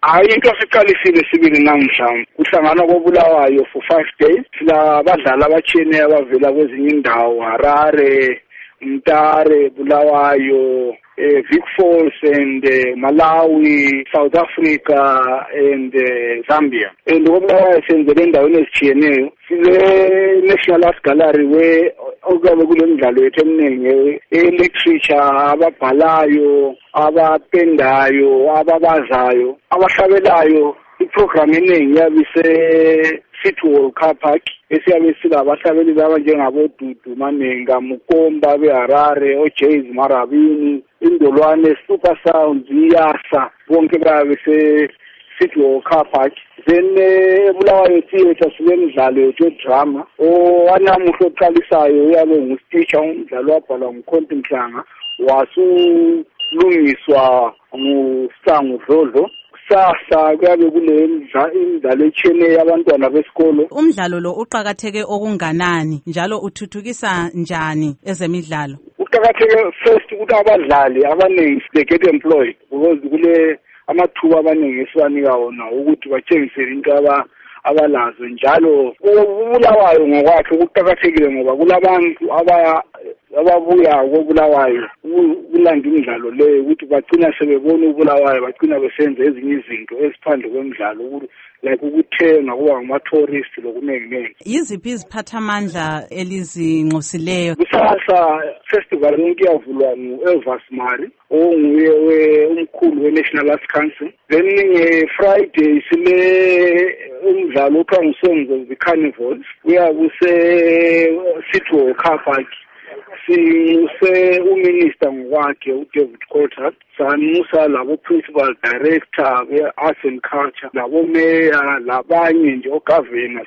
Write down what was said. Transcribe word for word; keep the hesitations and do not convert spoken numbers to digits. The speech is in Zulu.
Hayi into siqalisile sibili namhla kuhlangana koBulawayo for five days sila abadlali abatshiyene abavela kwezinye indawo Harare, Mtare, Bulawayo, uh, Vic Falls and uh, Malawi, South Africa and uh, Zambia. And koBulawayo senzele endaweni ezitshiyeneyo sile National Arts Gallery we okuyabe kulemidlalo yethu eminingi e-literature, ababhalayo, abapendayo, ababazayo, abahlabelayo. Iprogram eningi yabe ise City Hall Car Park esiyabe silabahlabeli baba njengabo Dudu Manenga, Mukomba beHarare, oJays Marabini, Indolwane, Super Sounds, Iyasa, bonke babe se City Hall Car Park. Then Bulawayo theatre silemidlalo yethu drama owanamuhla oqalisayo uyabe ngusiteacher umdlalo wabhalwa nguKhonti Mhlanga wasulungiswa nguSangu Dlodlo. Sasa kuyabe kule imidlalo etshiyeneyo yabantwana besikolo. Umdlalo lo uqakatheke okunganani njalo uthuthukisa njani ezemidlalo? Uqakatheke first ukuthi abadlali abaningi they get employed because kule amathuba abaningi esiwanika wona ukuthi batshengisele into aba abalazo njalo uBulawayo ngokwakhe kuqakathekile ngoba kulabantu aba ababuya koBulawayo kulanda imidlalo leyo ukuthi bagcina sebebona uBulawayo bagcina besenza ezinye izinto eziphandle kwemidlalo like ukuthenga kuba ngama-tourist lokunenginengi. Yiziphi iziphathamandla elizinxusileyo? Kusasa festival yonke iyavulwa ngu-Elvis Mari onguye umkhulu we-National Arts Council. Then nge-Friday sile umdlalo okuthiwa ngu-Songs of the Carnivals uyabe use-City Hall Car Park. Sise uminister ngokwakhe uDavid Coulthard sanusa labo principal director be-arts and culture labo mayor labanye nje ogovernor